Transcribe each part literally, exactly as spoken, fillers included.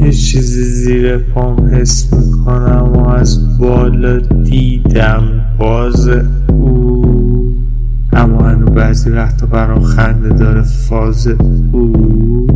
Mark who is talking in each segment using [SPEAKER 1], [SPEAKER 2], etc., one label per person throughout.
[SPEAKER 1] یه چیزی زیر پام حس میکنم و از بالا دیدم باز او، اما هنو بعضی وقتا برام خنده داره فاز او.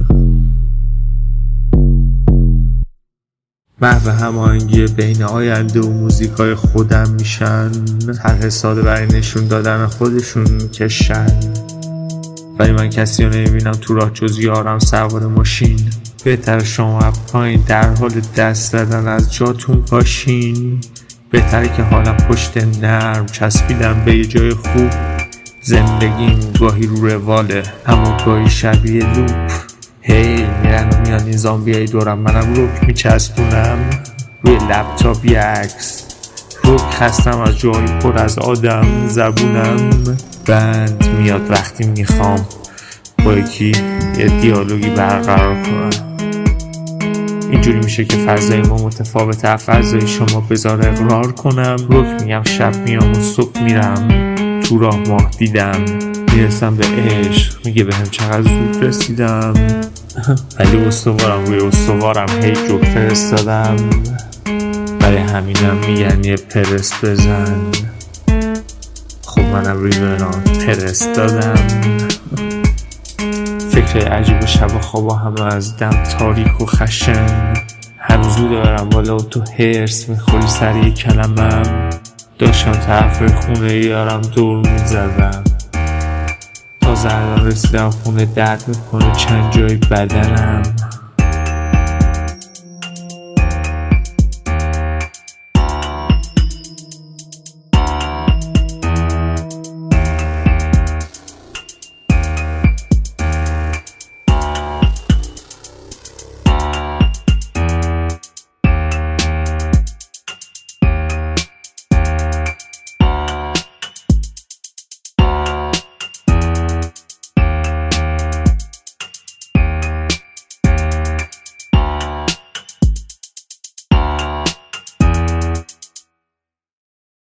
[SPEAKER 1] محو هماهنگی بین آینده و موزیکای خودم میشن، طرح ساده برای نشون دادن خودشون میکشن، ولی من کسی رو نمیبینم تو راه جز یارم سوار ماشین. بهتر شما پایین در حال دست زدن از جاتون باشین، بهتره که حالم پشت نرم چسبیدم به یه جای خوب. زندگیم گاهی رو رواله اما گاهی شبیه لوپ، هی میرن و میان این زامبیای دورم، منم روک میچسبونم روی لپتاپ یه عکس. روک خستم از جایی پر از آدم، زبونم بند میاد وقتی میخوام با یکی یه دیالوگی برقرار کنم. اینجوری میشه که فضای ما متفاوته از فضای شما، بذار اقرار کنم. روک میگم شب میام و صبح میرم تو راه ماه دیدم، میرسم به عشق میگه بهم چقدر زود رسیدم، ولی استوارم روی استوارم هی جوک فرستادم، برای همینم میگن یه پرس بزن. خب منم روی بران پرس دادم. فکر عجیب شب و خوابا همه از دم تاریک و خشن، هر زوده برم بالا و تو هرس میخوری سر یک کلمم. داشتم طرف خونه یارم دور میزدم، تا زردان رسیدم خونه درد میکنه چند جای بدنم.